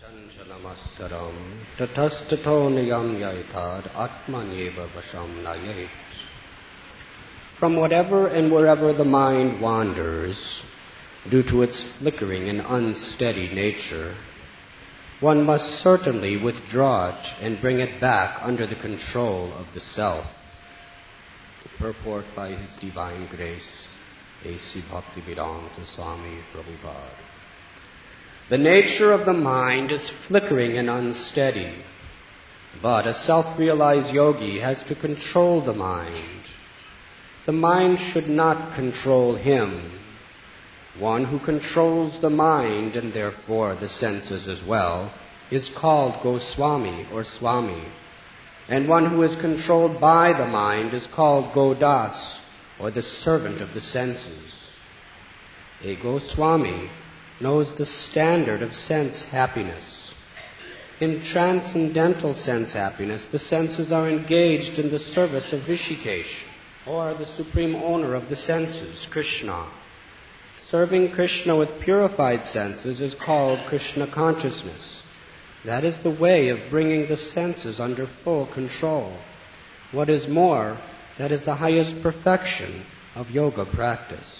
Chanchalamassaram tathastatho niyam yaitad atmanyeva vasham nayait. From whatever and wherever the mind wanders, due to its flickering and unsteady nature, one must certainly withdraw it and bring it back under the control of the self. Purport by His Divine Grace, A.C. Bhaktivedanta Swami Prabhupada. The nature of the mind is flickering and unsteady, but a self-realized yogi has to control the mind. The mind should not control him. One who controls the mind, and therefore the senses as well, is called Goswami or Swami. And one who is controlled by the mind is called Godas, or the servant of the senses. A Goswami knows the standard of sense happiness. In transcendental sense happiness, the senses are engaged in the service of Rishikesh, or the supreme owner of the senses, Krishna. Serving Krishna with purified senses is called Krishna consciousness. That is the way of bringing the senses under full control. What is more, that is the highest perfection of yoga practice.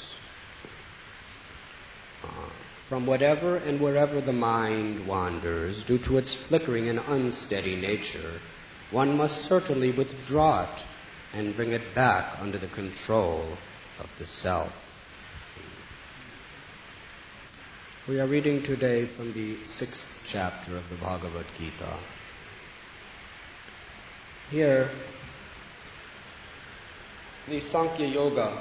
From whatever and wherever the mind wanders, due to its flickering and unsteady nature, one must certainly withdraw it and bring it back under the control of the self. We are reading today from the 6th chapter of the Bhagavad Gita. Here, the Sankhya Yoga,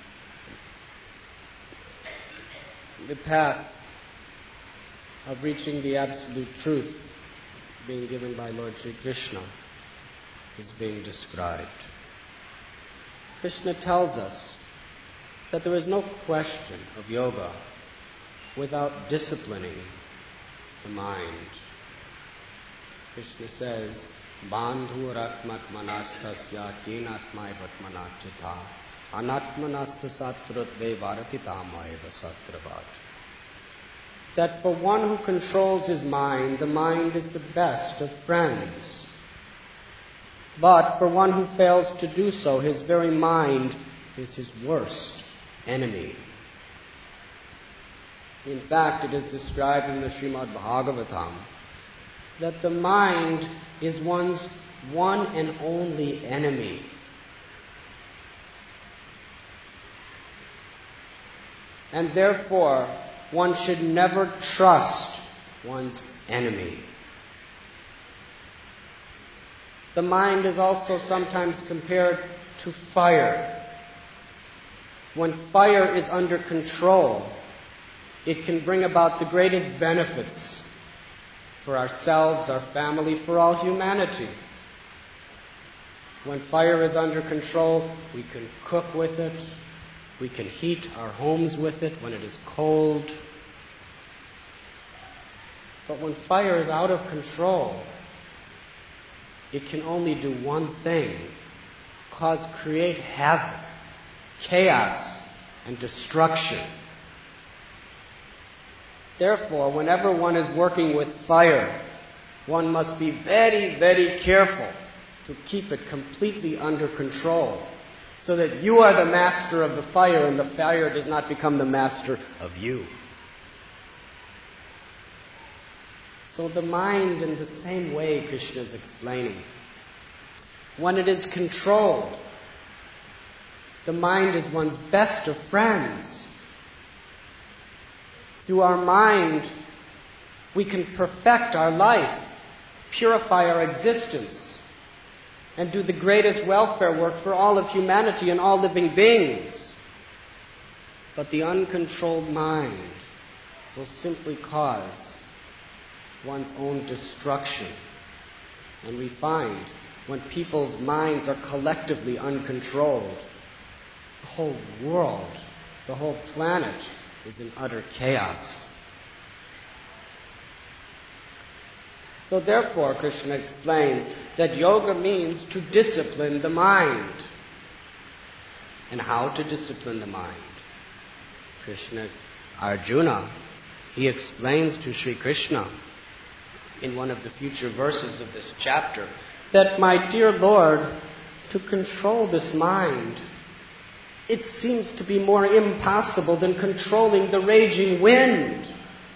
the path of reaching the absolute truth being given by Lord Sri Krishna, is being described. Krishna tells us that there is no question of yoga without disciplining the mind. Krishna says, Bandhuratmatmanastasya kenatmaivatmanachita anatmanastasatratve varatitamaeva satravat. That for one who controls his mind, the mind is the best of friends. But for one who fails to do so, his very mind is his worst enemy. In fact, it is described in the Srimad Bhagavatam that the mind is one's one and only enemy. And therefore, one should never trust one's enemy. The mind is also sometimes compared to fire. When fire is under control, it can bring about the greatest benefits for ourselves, our family, for all humanity. When fire is under control, we can cook with it. We can heat our homes with it when it is cold. But when fire is out of control, it can only do one thing: create havoc, chaos, and destruction. Therefore, whenever one is working with fire, one must be very, very careful to keep it completely under control, so that you are the master of the fire and the fire does not become the master of you. So the mind, in the same way Krishna is explaining, when it is controlled, the mind is one's best of friends. Through our mind, we can perfect our life, purify our existence, and do the greatest welfare work for all of humanity and all living beings. But the uncontrolled mind will simply cause one's own destruction. And we find when people's minds are collectively uncontrolled, the whole world, the whole planet is in utter chaos. So therefore, Krishna explains that yoga means to discipline the mind. And how to discipline the mind? Arjuna, he explains to Sri Krishna in one of the future verses of this chapter that, my dear Lord, to control this mind, it seems to be more impossible than controlling the raging wind.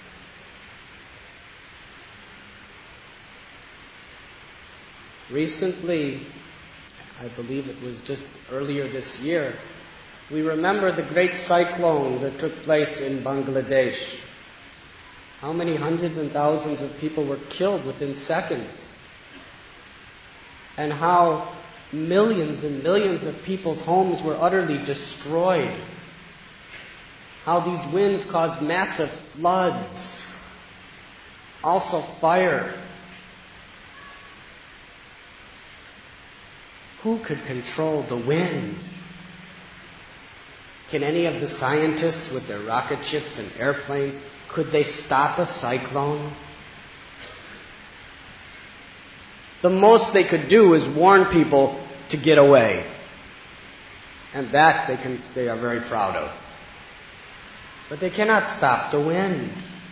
Recently, I believe it was just earlier this year, we remember the great cyclone that took place in Bangladesh. How many hundreds and thousands of people were killed within seconds? And how millions and millions of people's homes were utterly destroyed. How these winds caused massive floods, also fire. Who could control the wind? Can any of the scientists with their rocket ships and airplanes, could they stop a cyclone? The most they could do is warn people to get away. And that they are very proud of. But they cannot stop the wind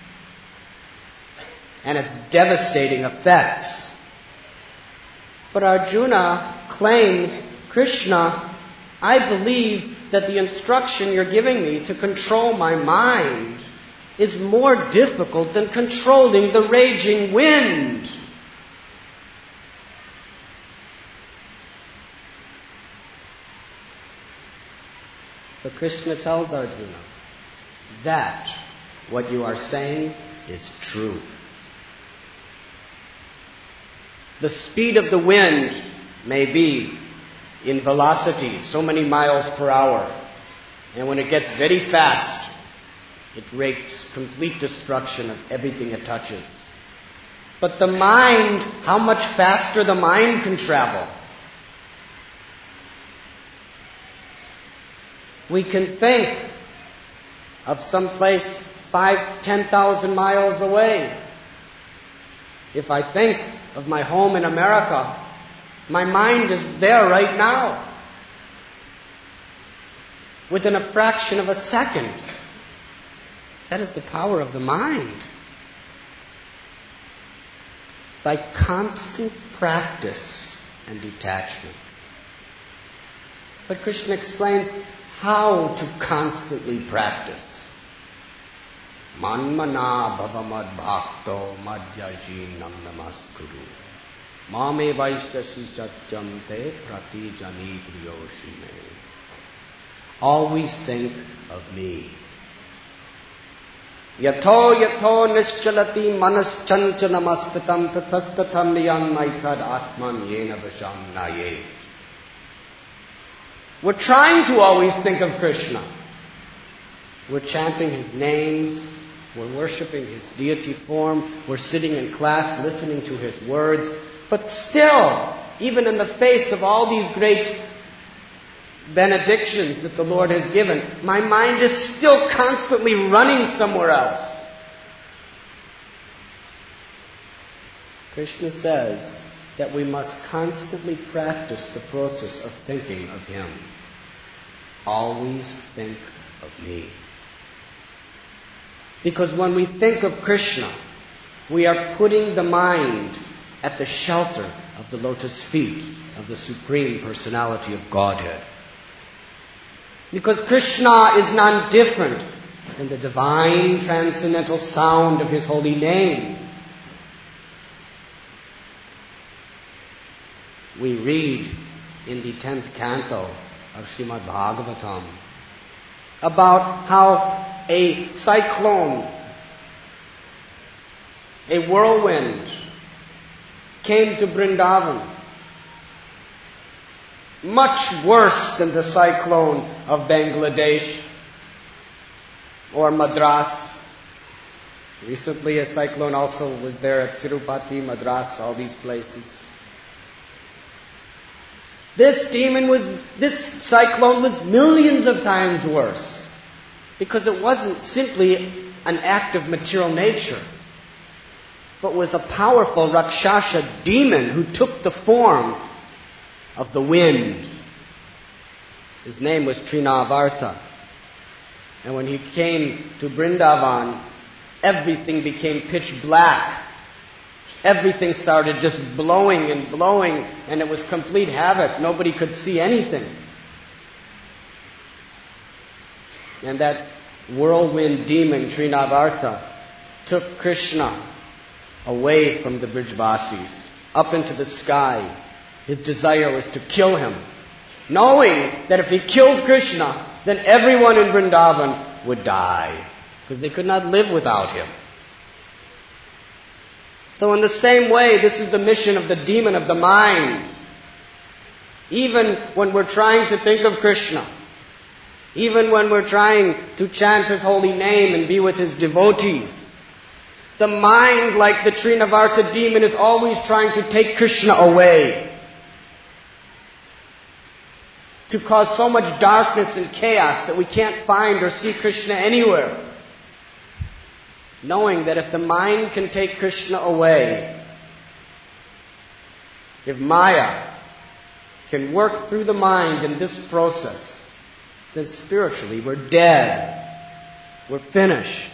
and its devastating effects. But Arjuna claims, Krishna, I believe that the instruction you're giving me to control my mind is more difficult than controlling the raging wind. But Krishna tells Arjuna that what you are saying is true. The speed of the wind may be in velocity, so many miles per hour. And when it gets very fast, it wreaks complete destruction of everything it touches. But the mind, how much faster the mind can travel. We can think of some place 10,000 miles away. If I think of my home in America, my mind is there right now. Within a fraction of a second. That is the power of the mind. By constant practice and detachment. But Krishna explains how to constantly practice. Manmana bhavamad bhakto madhyaji nam namaskuru. Mame vaishtasi satyam te pratijani priyoshime. Always think of me. Yato yato nischalati manaschanchanamaspatam tatastatam liyanmaitad atman yena vasham naye. We're trying to always think of Krishna. We're chanting His names. We're worshipping His deity form. We're sitting in class listening to His words. But still, even in the face of all these great benedictions that the Lord has given, my mind is still constantly running somewhere else. Krishna says that we must constantly practice the process of thinking of Him. Always think of me. Because when we think of Krishna, we are putting the mind at the shelter of the lotus feet of the Supreme Personality of Godhead. Because Krishna is none different than the divine transcendental sound of His holy name. We read in the 10th canto of Srimad Bhagavatam about how a cyclone, a whirlwind, came to Vrindavan. Much worse than the cyclone of Bangladesh or Madras. Recently a cyclone also was there at Tirupati, Madras, all these places. This cyclone was millions of times worse because it wasn't simply an act of material nature, but was a powerful Rakshasa demon who took the form of the wind. His name was Trinavarta. And when he came to Vrindavan, everything became pitch black. everything started just blowing and blowing, and it was complete havoc. Nobody could see anything. And that whirlwind demon, Trinavarta, took Krishna away from the Brijvasis, up into the sky. His desire was to kill him, knowing that if he killed Krishna, then everyone in Vrindavan would die, because they could not live without him. So in the same way, this is the mission of the demon of the mind. Even when we're trying to think of Krishna, even when we're trying to chant His holy name and be with His devotees, the mind, like the Trinavarta demon, is always trying to take Krishna away, to cause so much darkness and chaos that we can't find or see Krishna anywhere. Knowing that if the mind can take Krishna away, if Maya can work through the mind in this process, then spiritually we're dead. We're finished.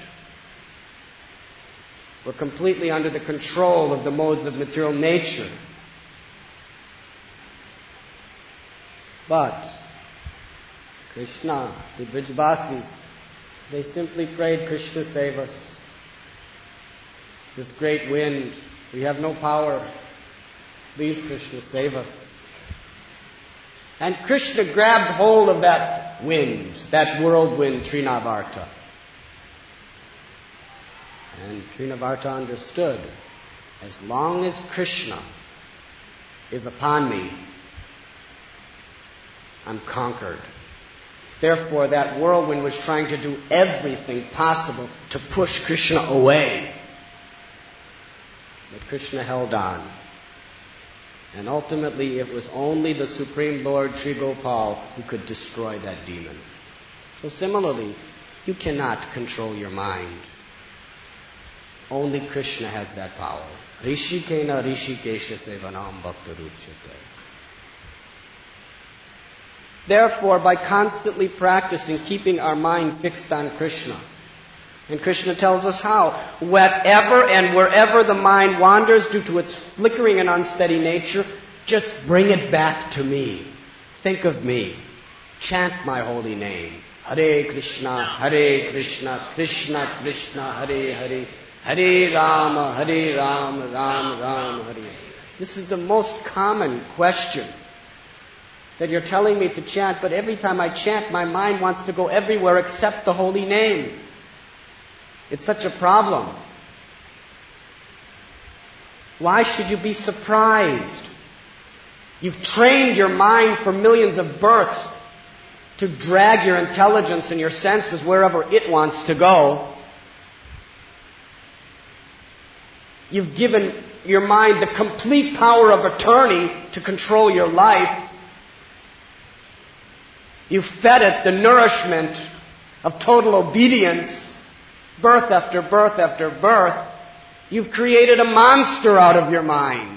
We're completely under the control of the modes of material nature. But Krishna, the Brijvasis, they simply prayed, Krishna save us. This great wind, we have no power. Please, Krishna, save us. And Krishna grabbed hold of that wind, that whirlwind, Trinavarta. And Trinavarta understood, as long as Krishna is upon me, I'm conquered. Therefore, that whirlwind was trying to do everything possible to push Krishna away. But Krishna held on. And ultimately, it was only the Supreme Lord Sri Gopal who could destroy that demon. So similarly, you cannot control your mind. Only Krishna has that power. Rishikena Rishikesha Sevanam Bhaktaruchyate. Therefore, by constantly practicing keeping our mind fixed on Krishna, and Krishna tells us how, wherever and wherever the mind wanders due to its flickering and unsteady nature, just bring it back to me. Think of me. Chant my holy name. Hare Krishna, Krishna Krishna, Hare Hare, Hare Rama, Ram Ram, Hare. This is the most common question that you're telling me to chant, but every time I chant, my mind wants to go everywhere except the holy name. It's such a problem. Why should you be surprised? You've trained your mind for millions of births to drag your intelligence and your senses wherever it wants to go. You've given your mind the complete power of attorney to control your life. You've fed it the nourishment of total obedience. Birth after birth after birth, you've created a monster out of your mind.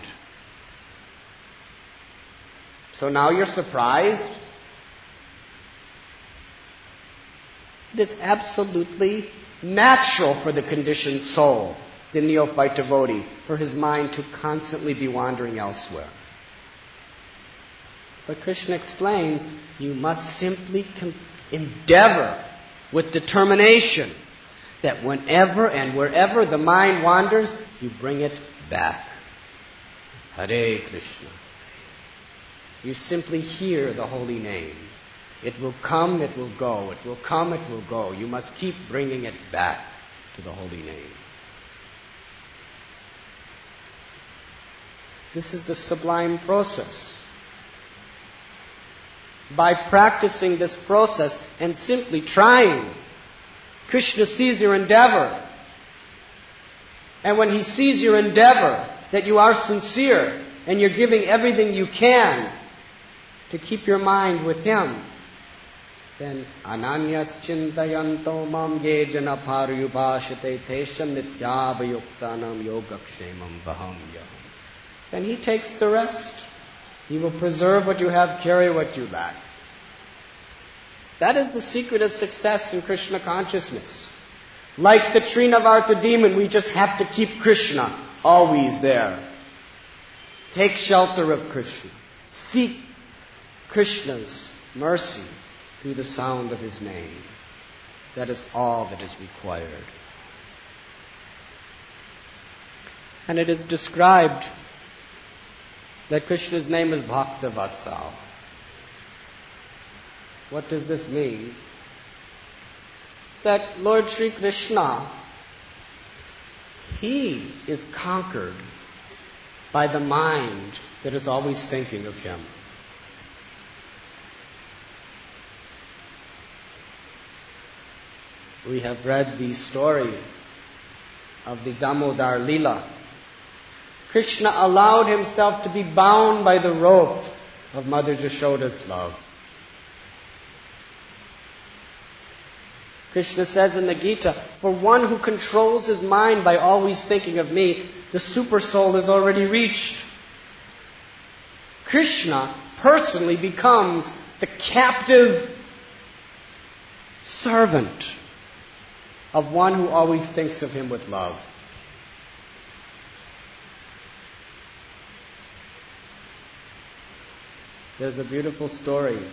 So now you're surprised? It is absolutely natural for the conditioned soul, the neophyte devotee, for his mind to constantly be wandering elsewhere. But Krishna explains, you must simply endeavor with determination that whenever and wherever the mind wanders, you bring it back. Hare Krishna. You simply hear the holy name. It will come, it will go. It will come, it will go. You must keep bringing it back to the holy name. This is the sublime process. By practicing this process and simply trying, Krishna sees your endeavor. And when He sees your endeavor, that you are sincere and you're giving everything you can to keep your mind with Him, then ananyas chintayanto mam ye jana paryubhashate tesham nityavayuktanam yogakshemam vahamyam. Then He takes the rest. He will preserve what you have, carry what you lack. That is the secret of success in Krishna consciousness. Like the Trinavarta demon, we just have to keep Krishna always there. Take shelter of Krishna. Seek Krishna's mercy through the sound of his name. That is all that is required. And it is described that Krishna's name is Bhakta Vatsal. What does this mean? That Lord Sri Krishna, he is conquered by the mind that is always thinking of him. We have read the story of the Damodar Leela. Krishna allowed himself to be bound by the rope of Mother Jashoda's love. Krishna says in the Gita, for one who controls his mind by always thinking of me, the super soul is already reached. Krishna personally becomes the captive servant of one who always thinks of him with love. There's a beautiful story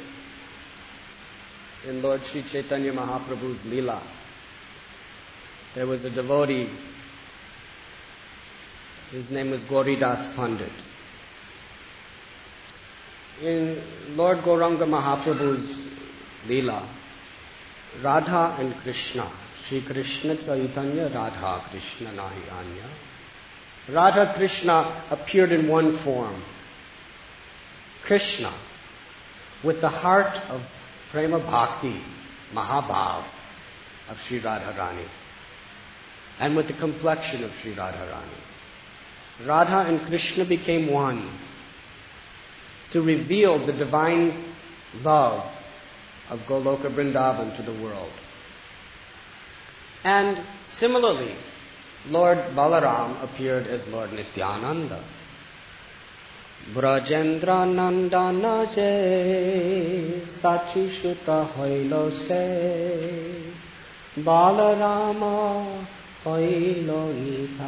in Lord Sri Chaitanya Mahaprabhu's Leela. There was a devotee. His name was Gauridas Pandit. In Lord Gauranga Mahaprabhu's Leela, Radha and Krishna, Shri Krishna Chaitanya Radha Krishna Nahi Anya. Radha Krishna appeared in one form. Krishna, with the heart of Prema Bhakti, Mahabhav of Sri Radharani, and with the complexion of Sri Radharani. Radha and Krishna became one to reveal the divine love of Goloka Vrindavan to the world. And similarly, Lord Balaram appeared as Lord Nityananda. Brajendra Nandana je Sachi Shuta hoilo se Balarama hoilo nitai.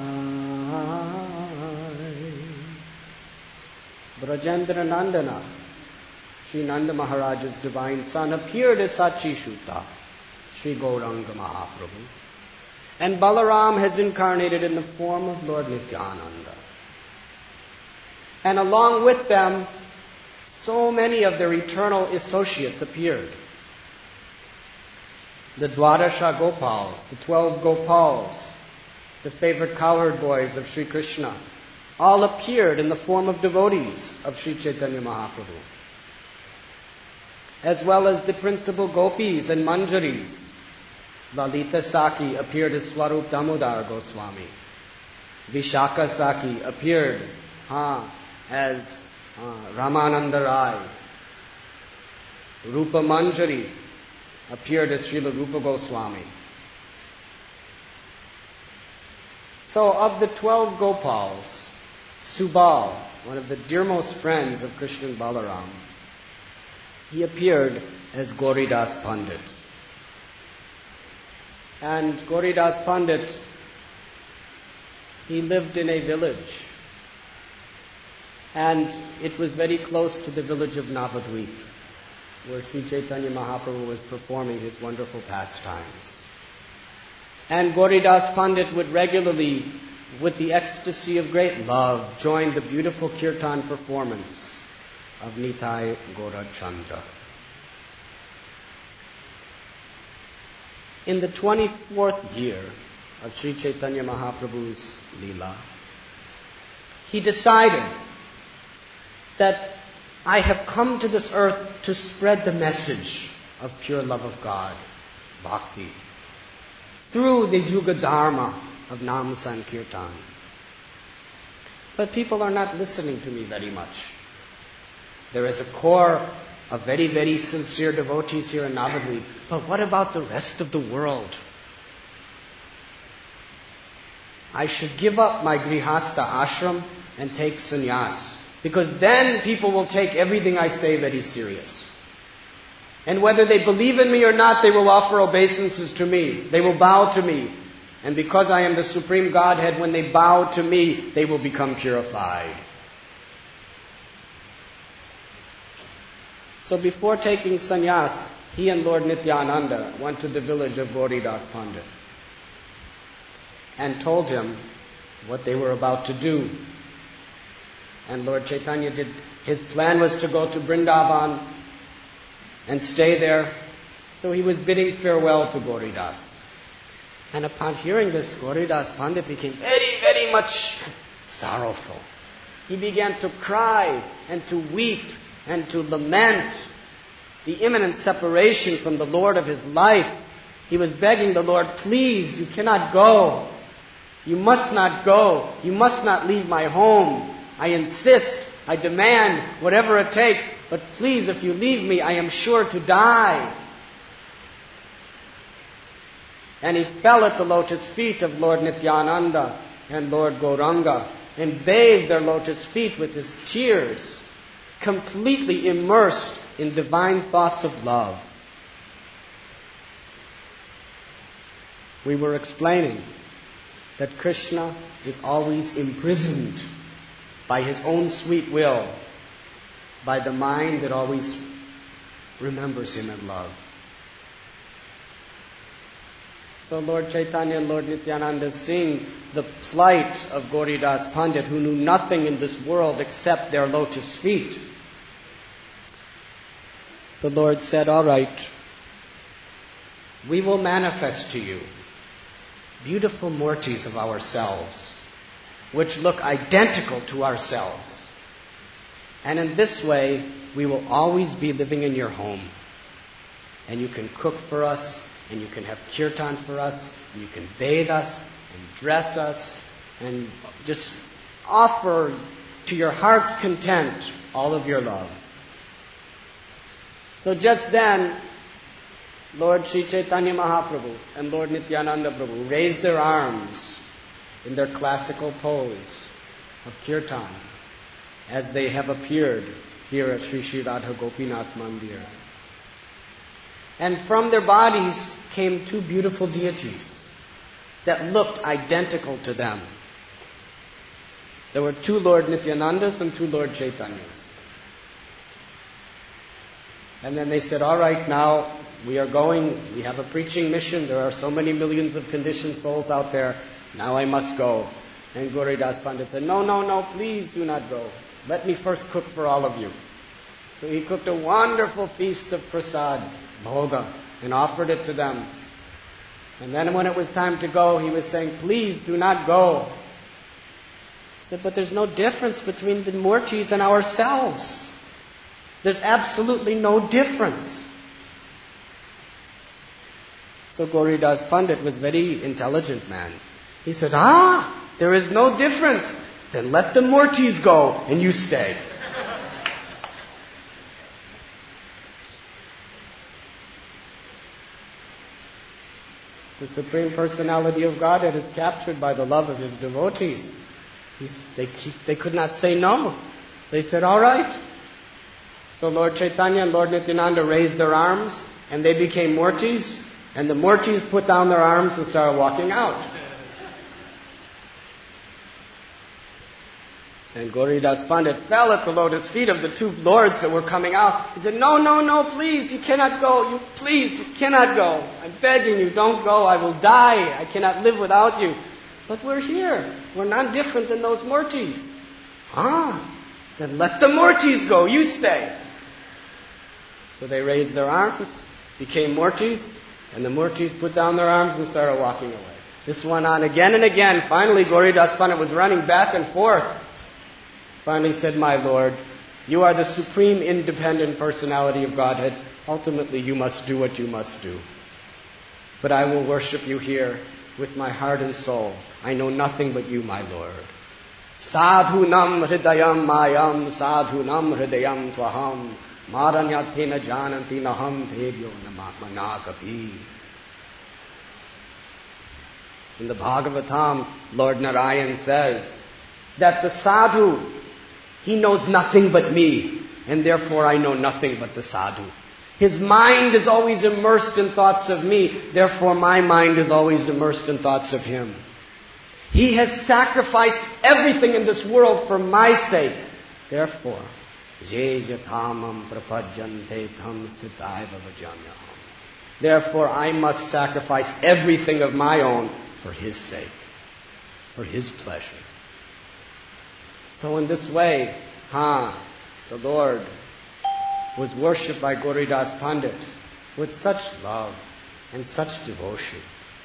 Brajendra Nandana, Sri Nanda Maharaj's divine son, appeared as Sachi Shuta, Sri Gauranga Mahaprabhu. And Balaram has incarnated in the form of Lord Nityananda. And along with them, so many of their eternal associates appeared. The Dwadasha Gopals, the 12 Gopals, the favorite cowherd boys of Sri Krishna, all appeared in the form of devotees of Sri Chaitanya Mahaprabhu. As well as the principal gopis and manjaris. Lalita Saki appeared as Swarup Damodar Goswami. Vishaka Saki appeared as Ramananda Rai. Rupa Manjari appeared as Srila Rupa Goswami. So of the 12 Gopals, Subal, one of the dearmost friends of Krishna and Balaram, he appeared as Gauridas Pandit. And Gauridas Pandit, he lived in a village. And it was very close to the village of Navadvip, where Sri Chaitanya Mahaprabhu was performing his wonderful pastimes. And Gauridas Pandit would regularly, with the ecstasy of great love, join the beautiful kirtan performance of Nitai Gaura Chandra. In the 24th year of Sri Chaitanya Mahaprabhu's Leela, he decided that I have come to this earth to spread the message of pure love of God, bhakti, through the Yuga Dharma of Nam Sankirtan. But people are not listening to me very much. There is a core of very, very sincere devotees here in Navadvip. But what about the rest of the world? I should give up my grihastha ashram and take sannyas. Because then people will take everything I say very serious. And whether they believe in me or not, they will offer obeisances to me. They will bow to me. And because I am the Supreme Godhead, when they bow to me, they will become purified. So before taking sannyas, he and Lord Nityananda went to the village of Gauridas Pandit and told him what they were about to do. And Lord Chaitanya his plan was to go to Vrindavan and stay there. So he was bidding farewell to Gauridas. And upon hearing this, Gauridas Pandit became very, very much sorrowful. He began to cry and to weep and to lament the imminent separation from the Lord of his life. He was begging the Lord, please, you cannot go. You must not go. You must not leave my home. I insist. I demand whatever it takes. But please, if you leave me, I am sure to die. And he fell at the lotus feet of Lord Nityananda and Lord Gauranga and bathed their lotus feet with his tears, completely immersed in divine thoughts of love. We were explaining that Krishna is always imprisoned by his own sweet will, by the mind that always remembers him in love. So Lord Chaitanya and Lord Nityananda, seeing the plight of Gauridas Pandit, who knew nothing in this world except their lotus feet, the Lord said, all right, we will manifest to you beautiful murtis of ourselves, which look identical to ourselves. And in this way, we will always be living in your home. And you can cook for us, and you can have kirtan for us, and you can bathe us, and dress us, and just offer to your heart's content all of your love. So just then, Lord Sri Chaitanya Mahaprabhu and Lord Nityananda Prabhu raised their arms in their classical pose of kirtan as they have appeared here at Sri Sri Radha Gopinath Mandir. And from their bodies came two beautiful deities that looked identical to them. There were two Lord Nityanandas and two Lord Chaitanyas. And then they said, all right, now we are going, we have a preaching mission, there are so many millions of conditioned souls out there, now I must go. And Gauridas Pandit said, no, please do not go. Let me first cook for all of you. So he cooked a wonderful feast of prasad, bhoga, and offered it to them. And then when it was time to go, he was saying, please do not go. He said, but there's no difference between the murtis and ourselves. There's absolutely no difference. So Gauridas Pandit was a very intelligent man. He said, there is no difference. Then let the murtis go and you stay. The Supreme Personality of Godhead is captured by the love of his devotees. They could not say no. They said, all right. So Lord Chaitanya and Lord Nityananda raised their arms and they became murtis. And the murtis put down their arms and started walking out. And Gauridas Pandit fell at the lotus feet of the two lords that were coming out. He said, no, please, you cannot go. You cannot go. I'm begging you, don't go. I will die. I cannot live without you. But we're here. We're not different than those murtis. Then let the murtis go. You stay. So they raised their arms, became murtis, and the murtis put down their arms and started walking away. This went on again and again. Finally, Gauridas Pandit was running back and forth. Finally said, my Lord, you are the supreme independent personality of Godhead. Ultimately, you must do what you must do. But I will worship you here with my heart and soul. I know nothing but you, my Lord. Sadhunam hridayam mayam, sadhunam hridayam tvaham, maranyathena jananti naham devyo namanakapi. In the Bhagavatam, Lord Narayan says that the sadhu, he knows nothing but me, and therefore I know nothing but the sadhu. His mind is always immersed in thoughts of me. Therefore, my mind is always immersed in thoughts of Him. He has sacrificed everything in this world for my sake. Therefore, therefore, I must sacrifice everything of my own for His sake, for His pleasure. So in this way, the Lord was worshipped by Gauridas Pandit with such love and such devotion.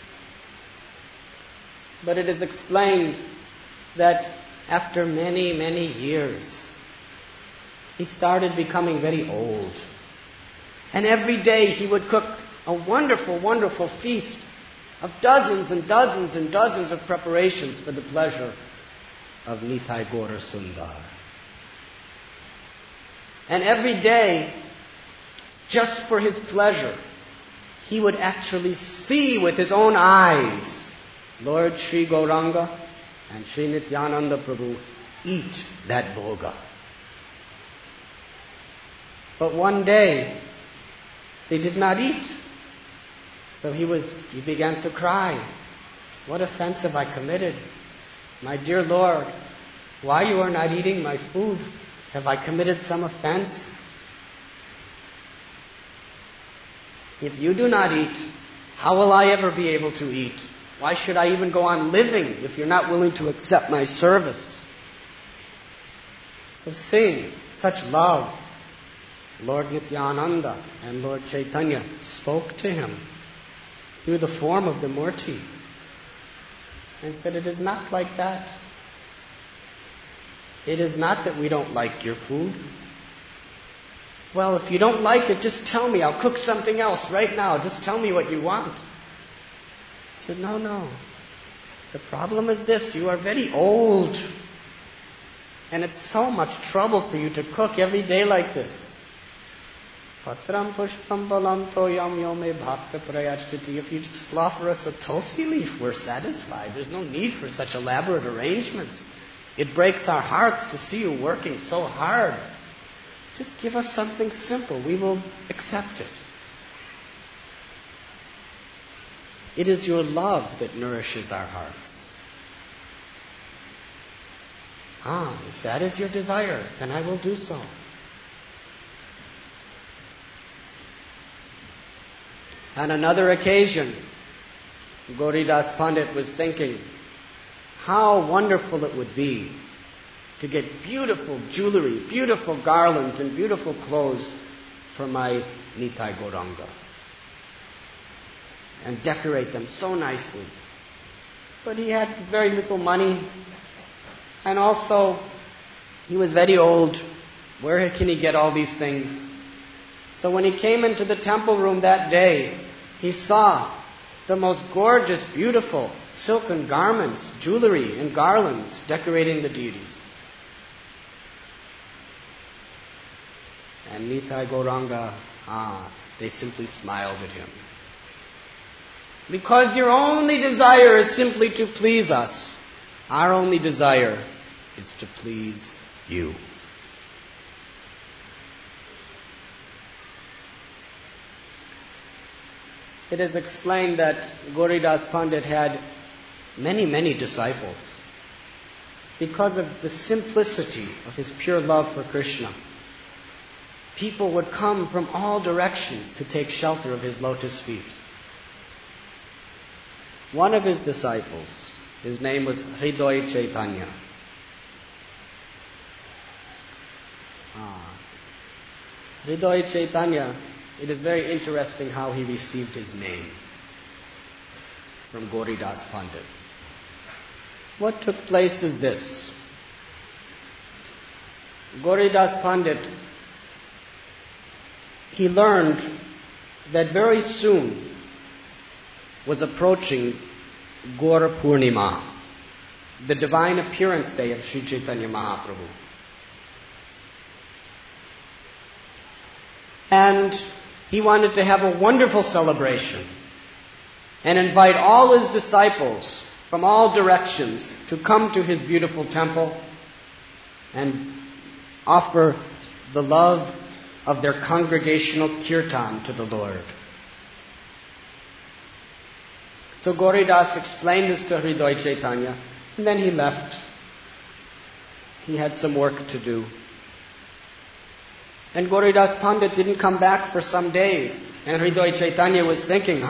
But it is explained that after many, many years, he started becoming very old. And every day he would cook a wonderful, wonderful feast of dozens and dozens and dozens of preparations for the pleasure of Nitai Gaura Sundar. And every day, just for his pleasure, he would actually see with his own eyes Lord Sri Gauranga and Sri Nityananda Prabhu eat that bhoga. But one day, they did not eat. So he began to cry. What offense have I committed? My dear Lord, why you are not eating my food? Have I committed some offense? If you do not eat, how will I ever be able to eat? Why should I even go on living if you're not willing to accept my service? So seeing such love, Lord Nityananda and Lord Chaitanya spoke to him through the form of the Murti and said, it is not like that. It is not that we don't like your food. Well, if you don't like it, just tell me. I'll cook something else right now. Just tell me what you want. He said, no. The problem is this. You are very old. And it's so much trouble for you to cook every day like this. Patram pushpam balam toyam yome bhakta prayachtiti. If you just offer us a tulsi leaf, we're satisfied. There's no need for such elaborate arrangements. It breaks our hearts to see you working so hard. Just give us something simple. We will accept it. It is your love that nourishes our hearts. If that is your desire, then I will do so. On another occasion, Gauridas Pandit was thinking how wonderful it would be to get beautiful jewelry, beautiful garlands, and beautiful clothes for my Nitai Gauranga. And decorate them so nicely. But he had very little money. And also, he was very old. Where can he get all these things? So when he came into the temple room that day, he saw the most gorgeous, beautiful silken garments, jewelry, and garlands decorating the deities. And Nitai Gauranga, they simply smiled at him. Because your only desire is simply to please us. Our only desire is to please you. It is explained that Gauridas Pandit had many, many disciples because of the simplicity of his pure love for Krishna. People would come from all directions to take shelter of his lotus feet. One of his disciples, his name was Hridoy Chaitanya. Hridoy Chaitanya, it is very interesting how he received his name from Gauridas Pandit. What took place is this. Gauridas Pandit, he learned that very soon was approaching Gaura Purnima, the divine appearance day of Sri Chaitanya Mahaprabhu. And he wanted to have a wonderful celebration and invite all his disciples from all directions to come to his beautiful temple and offer the love of their congregational kirtan to the Lord. So Gauridas explained this to Hriday Chaitanya, and then he left. He had some work to do. And Gauridas Pandit didn't come back for some days. And Hriday Chaitanya was thinking,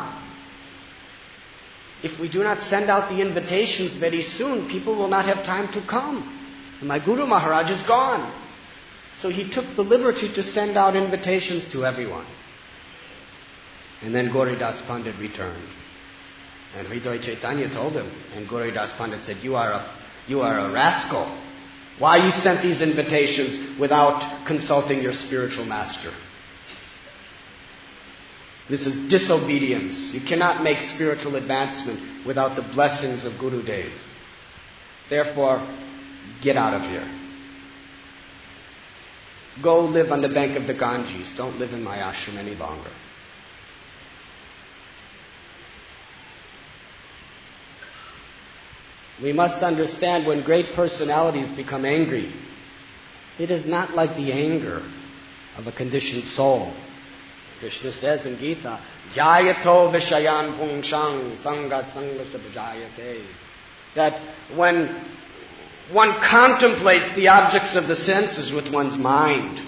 if we do not send out the invitations very soon, people will not have time to come. And my Guru Maharaj is gone. So he took the liberty to send out invitations to everyone. And then Gauridas Pandit returned. And Hriday Chaitanya told him, and Gauridas Pandit said, you are a rascal. Why you sent these invitations without consulting your spiritual master? This is disobedience. You cannot make spiritual advancement without the blessings of Gurudev. Therefore, get out of here. Go live on the bank of the Ganges. Don't live in my ashram any longer. We must understand when great personalities become angry, it is not like the anger of a conditioned soul. Krishna says in Gita, Jayato Vishayan Pungshang Sangat Sangasabhajayate. That when one contemplates the objects of the senses with one's mind,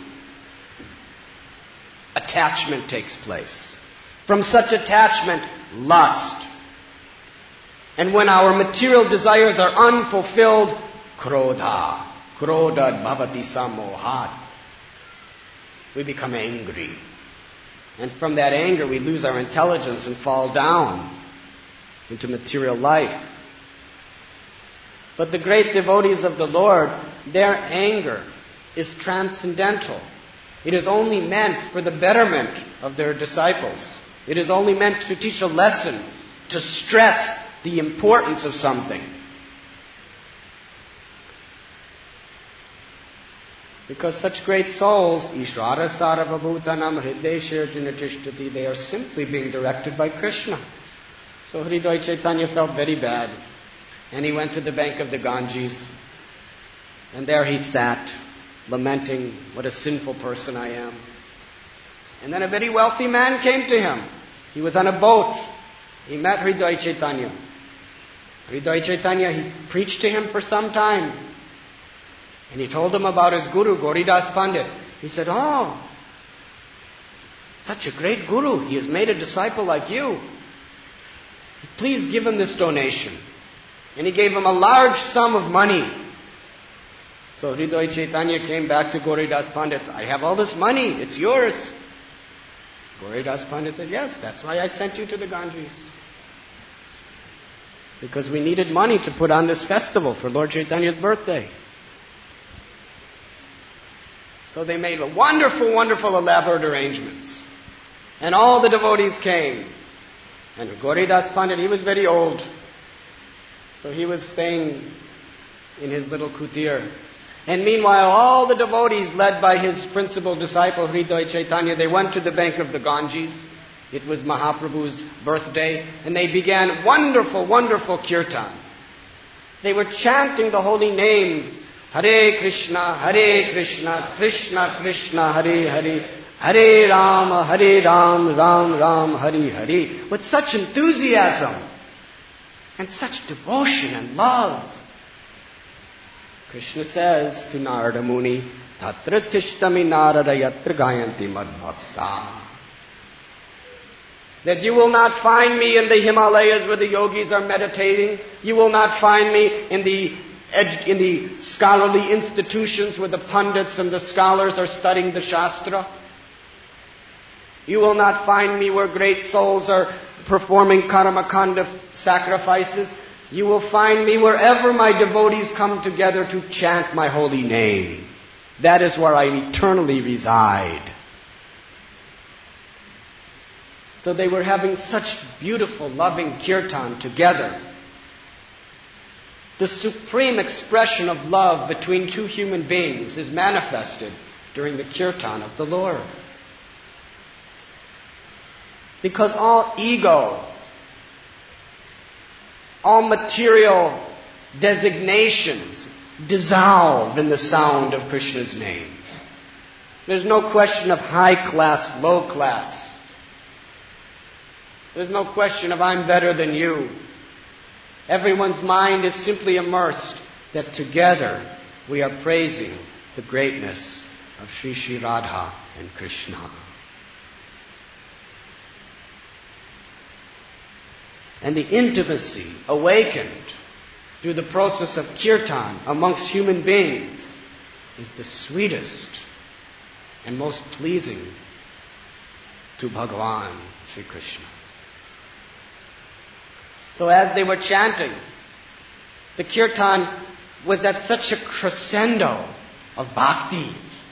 attachment takes place. From such attachment, lust. And when our material desires are unfulfilled, krodha bhavati samohat. We become angry. And from that anger, we lose our intelligence and fall down into material life. But the great devotees of the Lord, their anger is transcendental. It is only meant for the betterment of their disciples. It is only meant to teach a lesson, to stress the importance of something. Because such great souls, Ishvara Sarvabhutanam Hrideshir Jinatishtati, they are simply being directed by Krishna. So Hriday Chaitanya felt very bad. And he went to the bank of the Ganges. And there he sat, lamenting, what a sinful person I am. And then a very wealthy man came to him. He was on a boat. He met Hriday Chaitanya. Hriday Chaitanya, he preached to him for some time. And he told him about his guru, Gauridas Pandit. He said, such a great guru. He has made a disciple like you. Please give him this donation. And he gave him a large sum of money. So Hriday Chaitanya came back to Gauridas Pandit. I have all this money. It's yours. Gauridas Pandit said, yes, that's why I sent you to the Ganges. Because we needed money to put on this festival for Lord Chaitanya's birthday. So they made wonderful, wonderful, elaborate arrangements. And all the devotees came. And Gauridas Pandit, he was very old. So he was staying in his little kutir. And meanwhile, all the devotees, led by his principal disciple, Hriday Chaitanya, they went to the bank of the Ganges. It was Mahaprabhu's birthday. And they began wonderful, wonderful kirtan. They were chanting the holy names. Hare Krishna, Krishna Krishna, Hare Hare, Hare Ram, Ram Ram, Hare Hare. With such enthusiasm and such devotion and love. Krishna says to Narada Muni, Tatra Tishtami Narada Yatra Gayanti Madbhakta. That you will not find me in the Himalayas where the yogis are meditating. You will not find me in the scholarly institutions where the pundits and the scholars are studying the Shastra. You will not find me where great souls are performing karmakanda sacrifices. You will find me wherever my devotees come together to chant my holy name. That is where I eternally reside. So they were having such beautiful, loving kirtan together. The supreme expression of love between two human beings is manifested during the kirtan of the Lord. Because all ego, all material designations dissolve in the sound of Krishna's name. There's no question of high class, low class. There's no question of I'm better than you. Everyone's mind is simply immersed that together we are praising the greatness of Sri Sri Radha and Krishna. And the intimacy awakened through the process of kirtan amongst human beings is the sweetest and most pleasing to Bhagavan Sri Krishna. So as they were chanting, the kirtan was at such a crescendo of bhakti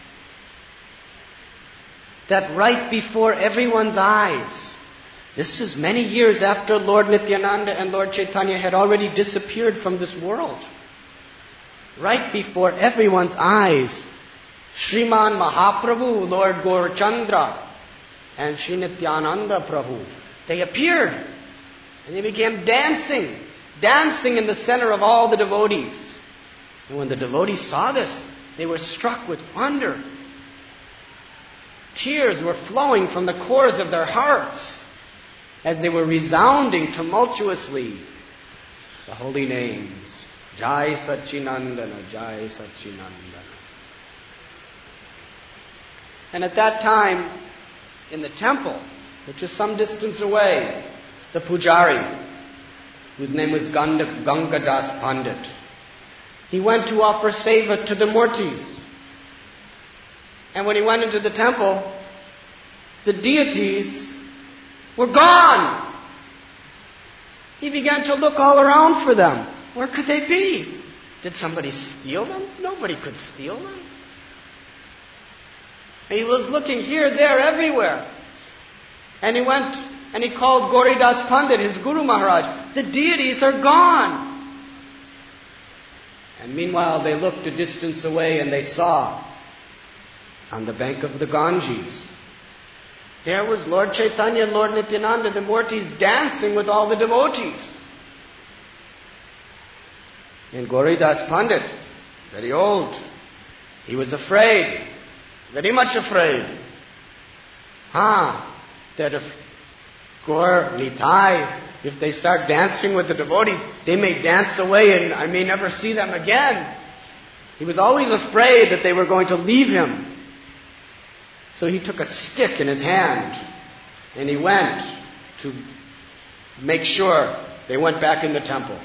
that right before everyone's eyes, this is many years after Lord Nityananda and Lord Chaitanya had already disappeared from this world. Right before everyone's eyes, Sriman Mahaprabhu, Lord Gaurachandra, and Sri Nityananda Prabhu, they appeared and they began dancing in the center of all the devotees. And when the devotees saw this, they were struck with wonder. Tears were flowing from the cores of their hearts as they were resounding tumultuously the holy names. Jai Satchinandana, Jai Satchinandana. And at that time, in the temple, which was some distance away, the pujari, whose name was Gangadas Pandit, he went to offer seva to the murtis. And when he went into the temple, the deities were gone. He began to look all around for them. Where could they be? Did somebody steal them? Nobody could steal them. And he was looking here, there, everywhere. And he went and he called Gauridas Pandit, his Guru Maharaj. The deities are gone. And meanwhile they looked a distance away and they saw on the bank of the Ganges, there was Lord Chaitanya and Lord Nityananda, the murtis, dancing with all the devotees. And Gauridas Pandit, very old, he was afraid, very much afraid. That if Gaur Nitai, if they start dancing with the devotees, they may dance away and I may never see them again. He was always afraid that they were going to leave him. So he took a stick in his hand and he went to make sure they went back in the temple.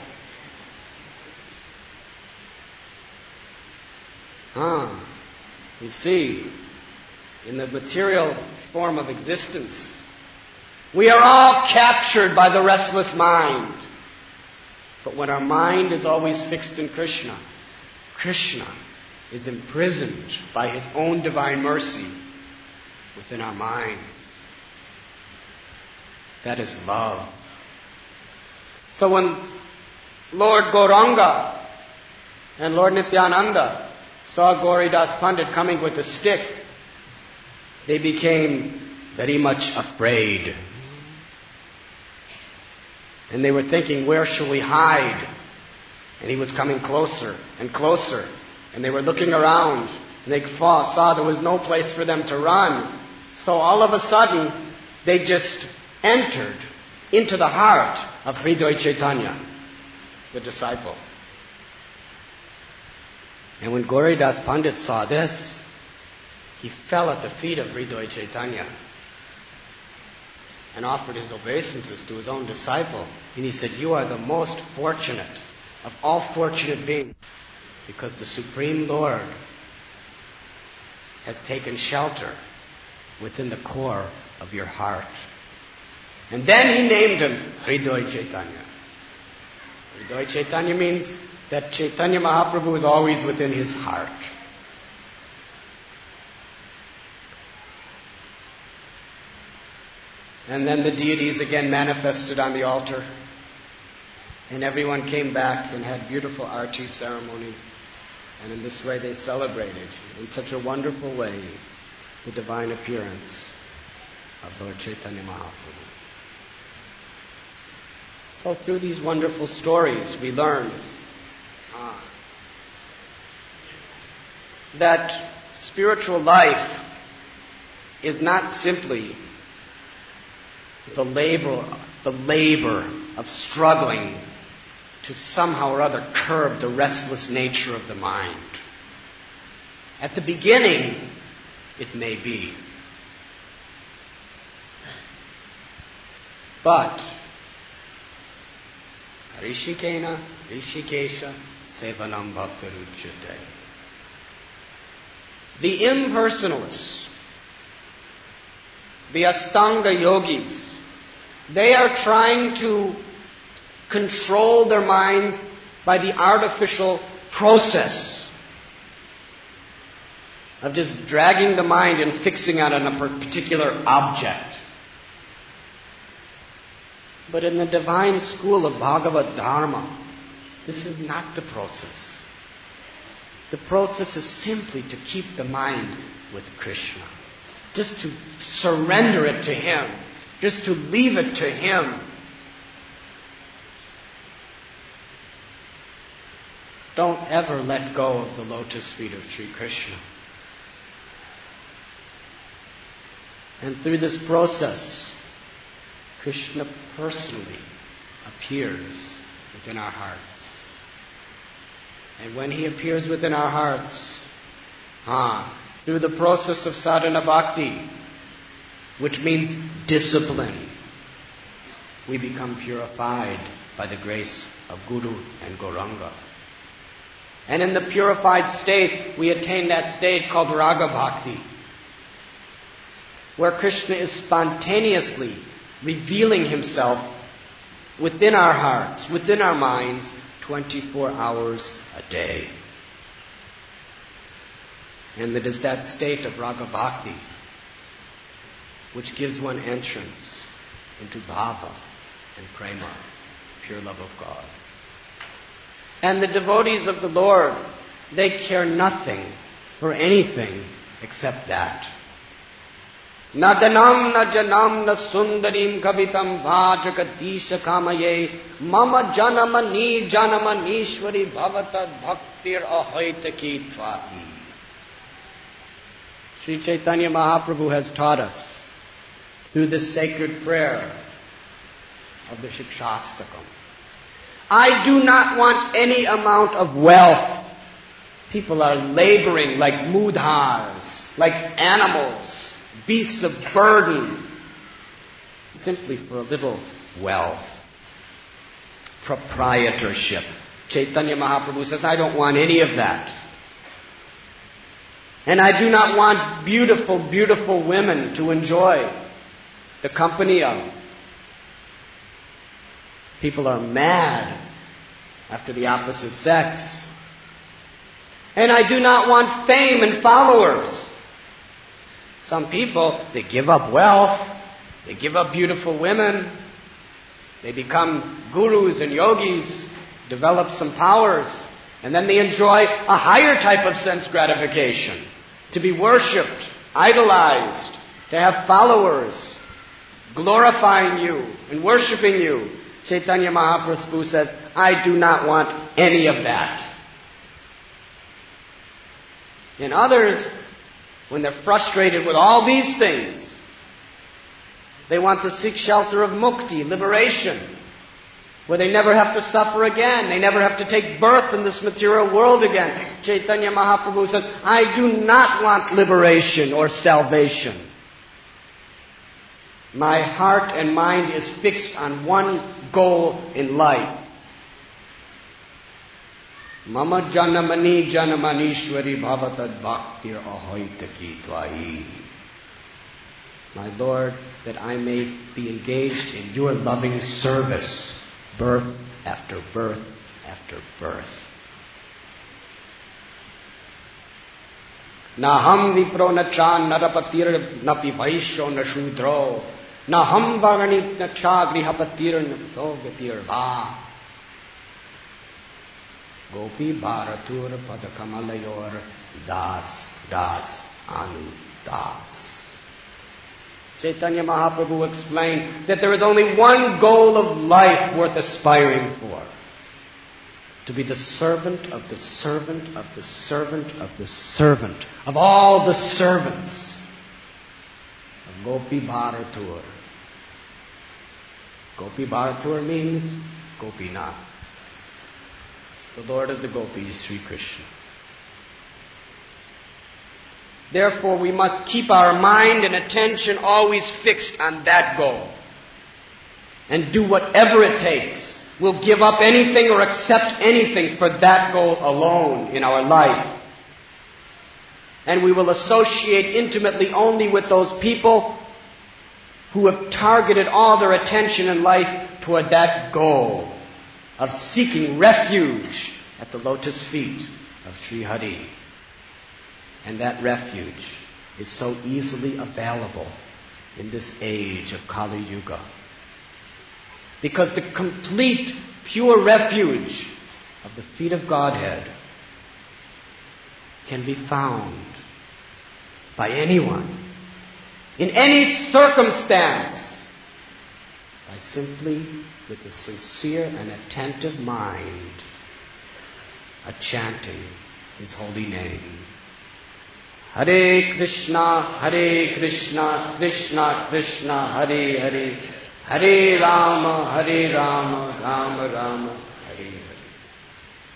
You see, in the material form of existence, we are all captured by the restless mind. But when our mind is always fixed in Krishna, Krishna is imprisoned by His own divine mercy within our minds. That is love. So when Lord Gauranga and Lord Nityananda saw Gauridas Pandit coming with a stick, they became very much afraid. And they were thinking, where shall we hide? And he was coming closer and closer. And they were looking around. And they saw there was no place for them to run. So all of a sudden, they just entered into the heart of Hridoy Chaitanya, the disciple. And when Gauridas Pandit saw this, he fell at the feet of Hridoy Chaitanya and offered his obeisances to his own disciple. And he said, you are the most fortunate of all fortunate beings, because the Supreme Lord has taken shelter within the core of your heart. And then he named him Hridoy Chaitanya. Hridoy Chaitanya means that Chaitanya Mahaprabhu is always within his heart. And then the deities again manifested on the altar. And everyone came back and had beautiful arti ceremony. And in this way they celebrated, in such a wonderful way, the divine appearance of Lord Chaitanya Mahaprabhu. So through these wonderful stories we learn that spiritual life is not simply the labor of struggling to somehow or other curb the restless nature of the mind. At the beginning, it may be. But Rishikena, Rishikesha, Sevanam Bhaktaruchyate. The impersonalists, the Astanga yogis, they are trying to control their minds by the artificial process of just dragging the mind and fixing it on a particular object. But in the divine school of Bhagavad Dharma, this is not the process. The process is simply to keep the mind with Krishna. Just to surrender it to Him. Just to leave it to Him. Don't ever let go of the lotus feet of Sri Krishna. And through this process, Krishna personally appears within our hearts. And when He appears within our hearts, through the process of sadhana bhakti, which means discipline, we become purified by the grace of Guru and Gauranga. And in the purified state, we attain that state called Raga Bhakti, where Krishna is spontaneously revealing Himself within our hearts, within our minds, 24 hours a day. And it is that state of Raga Bhakti which gives one entrance into Bhava and Prema, pure love of God. And the devotees of the Lord, they care nothing for anything except that. Na danam na janam na sundarim kavitam vajagadisha kamaye mama janamani janamanishwari bhavatad bhaktir ahaitaki tvai. Sri Chaitanya Mahaprabhu has taught us through this sacred prayer of the Shikshastakam. I do not want any amount of wealth. People are laboring like mudhars, like animals, beasts of burden, simply for a little wealth. Proprietorship. Chaitanya Mahaprabhu says, I don't want any of that. And I do not want beautiful, beautiful women to enjoy the company of. People are mad after the opposite sex. And I do not want fame and followers. Some people, they give up wealth, they give up beautiful women, they become gurus and yogis, develop some powers, and then they enjoy a higher type of sense gratification. To be worshipped, idolized, to have followers, glorifying you and worshipping you. Chaitanya Mahaprabhu says, I do not want any of that. And others, when they're frustrated with all these things, they want to seek shelter of mukti, liberation, where they never have to suffer again. They never have to take birth in this material world again. Chaitanya Mahaprabhu says, I do not want liberation or salvation. My heart and mind is fixed on one goal in life. Mama janamani janamanishwari bhavatad bhaktir ahoitaki tvai. My Lord, that I may be engaged in your loving service, birth after birth after birth. Naham vipro na chan narapatir napi vaishyo na shudro. Naham vaganit na cha grihapatir napto gatir va. Gopi bharatur padakamalayur das das anu das. Chaitanya Mahaprabhu explained that there is only one goal of life worth aspiring for. To be the servant of the servant of the servant of the servant of all the servants. Gopi Bharatur. Gopi Bharatur means Gopinath. The Lord of the Gopis, Sri Krishna. Therefore, we must keep our mind and attention always fixed on that goal. And do whatever it takes. We'll give up anything or accept anything for that goal alone in our life. And we will associate intimately only with those people who have targeted all their attention in life toward that goal of seeking refuge at the lotus feet of Sri Hari. And that refuge is so easily available in this age of Kali Yuga. Because the complete, pure refuge of the feet of Godhead can be found by anyone, in any circumstance, by simply, with a sincere and attentive mind, chanting His holy name. Hare Krishna, Krishna Krishna, Hare Hare, Hare Rama, Rama Rama, Hare Hare.